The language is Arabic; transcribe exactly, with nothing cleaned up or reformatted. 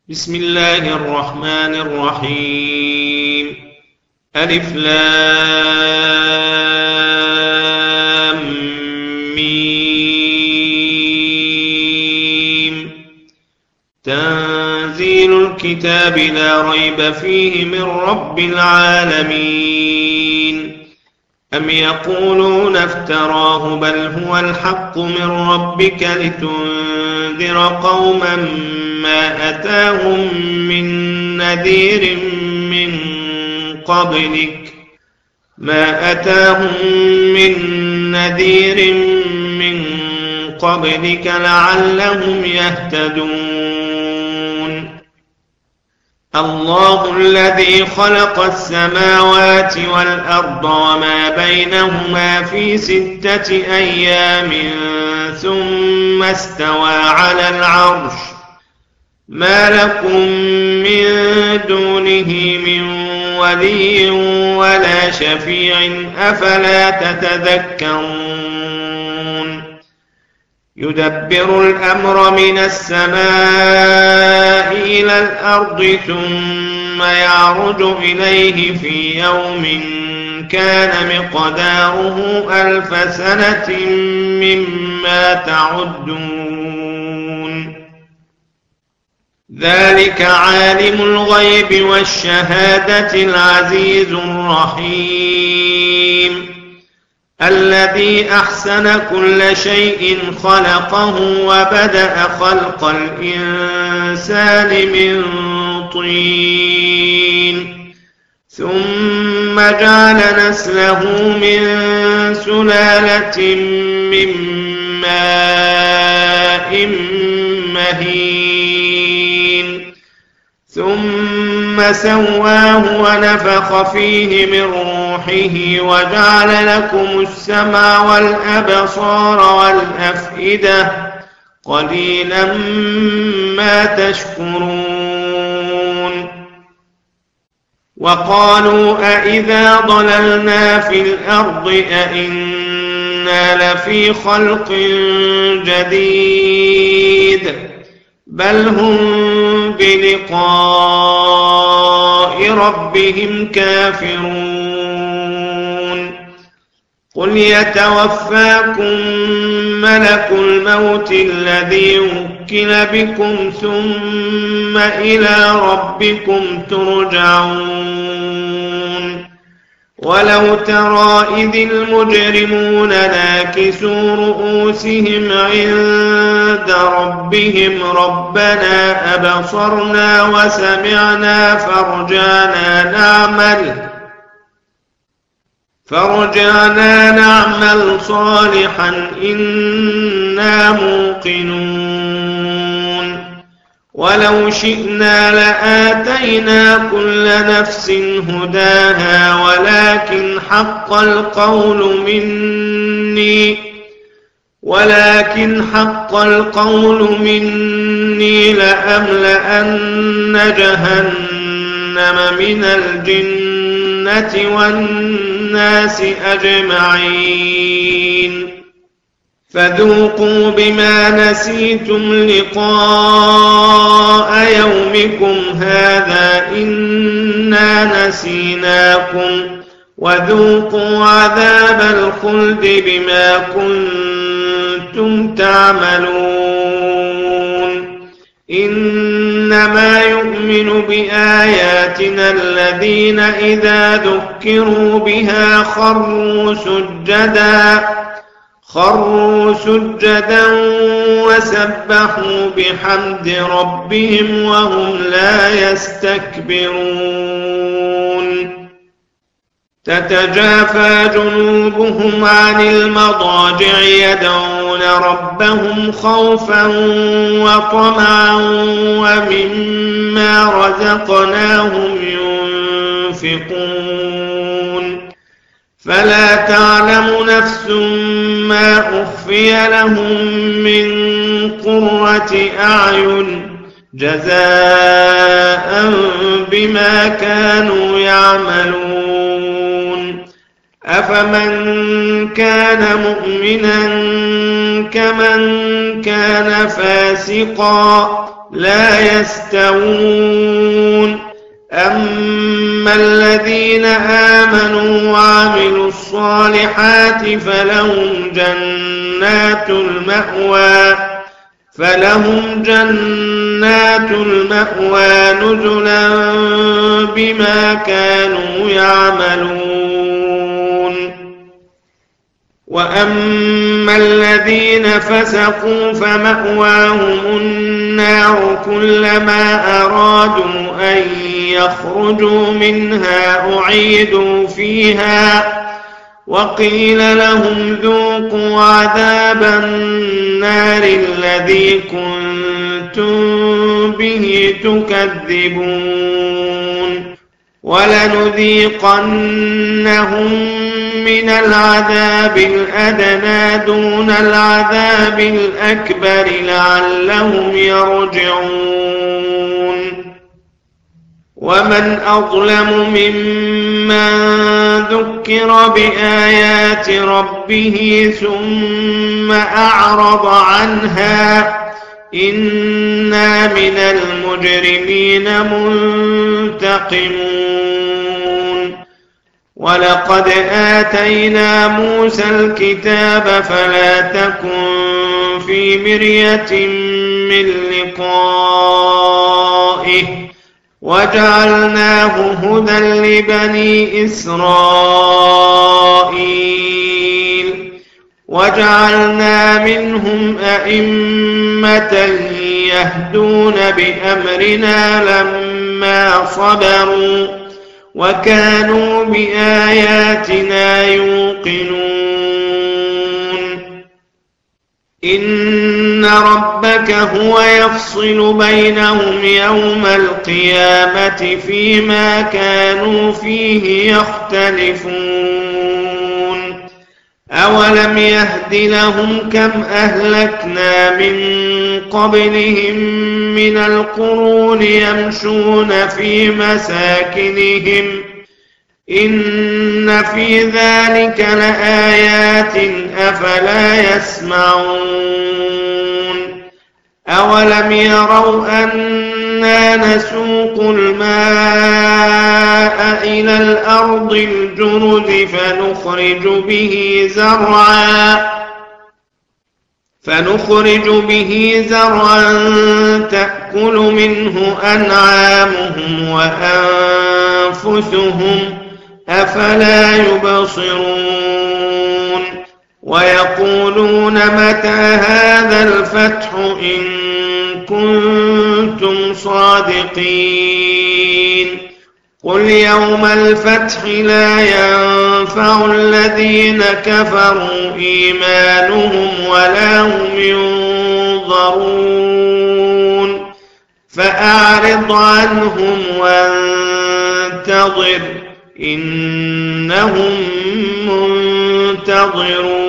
بسم الله الرحمن الرحيم. ألف لام ميم. تنزيل الكتاب لا ريب فيه من رب العالمين. أم يقولون افتراه بل هو الحق من ربك لتنذر قوما ما أتاهم من نذير من قبلك ما أتاهم من نذير من قبلك لعلهم يهتدون. الله الذي خلق السماوات والأرض وما بينهما في ستة أيام ثم استوى على العرش ما لكم من دونه من ولي ولا شفيع أفلا تتذكرون. يدبر الأمر من السماء إلى الأرض ثم يعرج إليه في يوم كان مقداره ألف سنة مما تعدون. ذلك عالم الغيب والشهادة العزيز الرحيم الذي أحسن كل شيء خلقه وبدأ خلق الإنسان من طين ثم جعل نسله من سلالة من ماء مهين ثم سواه ونفخ فيه من روحه وجعل لكم السمع والأبصار والأفئدة قليلا ما تشكرون. وقالوا أإذا ضللنا في الأرض أإنا لفي خلق جديد بل هم بلقاء ربهم كافرون. قل يتوفاكم ملك الموت الذي وكل بكم ثم إلى ربكم ترجعون. ولو ترى إذ المجرمون ناكسوا رؤوسهم عند ربهم ربنا أبصرنا وسمعنا فارجعنا نعمل فارجعنا نعمل صالحا إنا موقنون. ولو شئنا لآتينا كل نفس هداها ولكن حق القول مني ولكن حق القول مني لأملأن جهنم من الجنة والناس أجمعين. فذوقوا بما نسيتم لقاء يومكم هذا إنا نسيناكم وذوقوا عذاب الخلد بما كنتم تعملون. إنما يؤمن بآياتنا الذين إذا ذكروا بها خروا سجدا خروا سجدا وسبحوا بحمد ربهم وهم لا يستكبرون. تتجافى جنوبهم عن المضاجع يدعون ربهم خوفا وطمعا ومما رزقناهم ينفقون. فلا تعلم نفس ما أخفي لهم من قرة أعين جزاء بما كانوا يعملون. أفمن كان مؤمنا كمن كان فاسقا لا يستوون أما الذين آمنوا وعملوا الصالحات فلهم جنات المأوى فلهم جنات المأوى نزلا بما كانوا يعملون وأما الذين فسقوا فمأواهم النار كلما أرادوا أن يخرجوا منها أعيدوا فيها وقيل لهم ذوقوا عذاب النار الذي كنتم به تكذبون ولنذيقنهم من العذاب الأدنى دون العذاب الأكبر لعلهم يرجعون ومن أظلم ممن ذكر بآيات ربه ثم أعرض عنها إنا من المجرمين منتقمون ولقد آتينا موسى الكتاب فلا تكن في مرية من لقائه وجعلناه هدى لبني إسرائيل وجعلنا منهم أئمة يهدون بأمرنا لما صبروا وكانوا بآياتنا يوقنون إن ربك هو يفصل بينهم يوم القيامة فيما كانوا فيه يختلفون أولم يهد لهم كم أهلكنا من قبلهم من القرون يمشون في مساكنهم إن في ذلك لآيات أفلا يسمعون أولم يروا أنا نسوق الماء إلى الأرض الجرز فنخرج به زرعا فنخرج به زرعا تأكل منه أنعامهم وأنفسهم أفلا يبصرون ويقولون متى هذا الفتح إن كنتم صادقين قل يوم الفتح لا ينفع الذين كفروا إيمانهم ولا هم ينظرون فأعرض عنهم وانتظر إنهم منتظرون